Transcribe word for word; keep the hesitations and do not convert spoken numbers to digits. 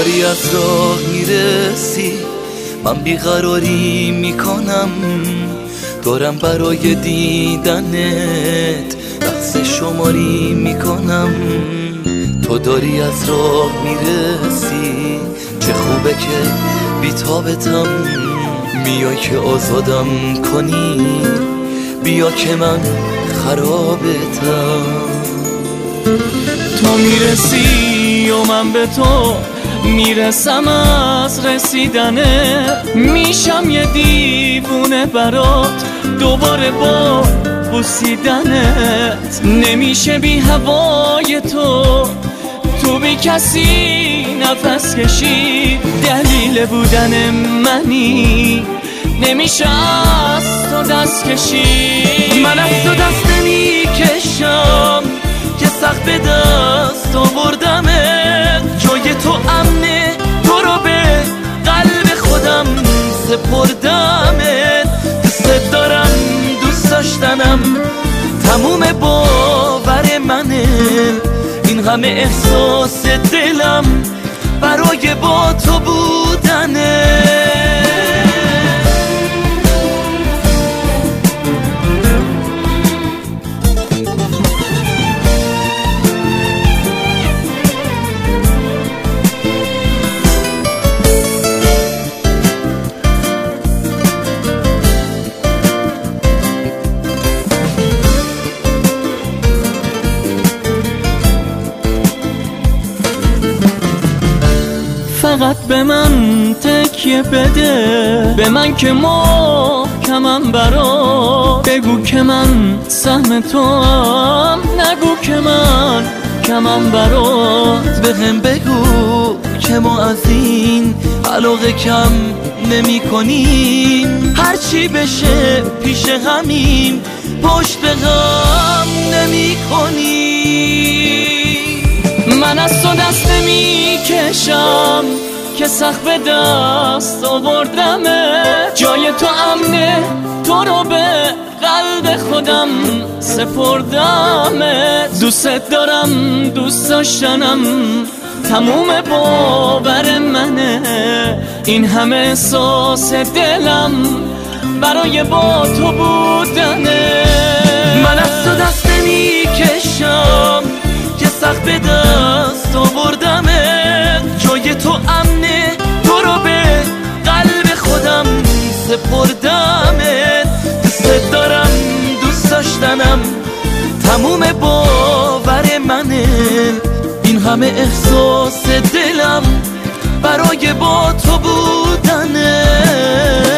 داری از راه میرسی، من بیقراری میکنم، دارم برای دیدنت لحظه شماری میکنم. تو داری از راه میرسی، چه خوبه که بی‌تابتم، میای که آزادم کنی، بیا که من خرابتم. تو میرسی و من به تو میرسم، از رسیدنه میشم یه دیوونه برات، دوباره با بوسیدنت نمیشه بی هوای تو، تو بی کسی نفس کشید، دلیل بودن منی، نمیشه از تو دست کشید. من از تو دست نمیکشم که سخت به دست آوردمت، جای تو امنه، تو رو به قلب خودم سپردمت. دوست دارم، دوست داشتنم تموم باور منه، این همه احساس دلم برای با تو بودنه. فقط به من تکیه بده، به من که محکمم برات، بگو که من سهم تو هم، نگو که من کمم برات. به هم بگو که ما از این علاقه کم نمی کنیم، هرچی بشه پیش همیم، پشت به غم نمی کنیم. من از تو دست نمی کشم که سخت به دست آوردمه، جای تو امنه، تو رو به قلب خودم سپردمه. دوست دارم، دوست داشتنم تموم باور منه، این همه احساس دلم برای با تو بودنه. من از تو دست نمی کشم که سخت به دست آوردمت، جای تو امنه، تو رو به قلب خودم سپردمت. دوست دارم، دوست داشتنم تموم باور منه، این همه احساس دلم برای با تو بودنه.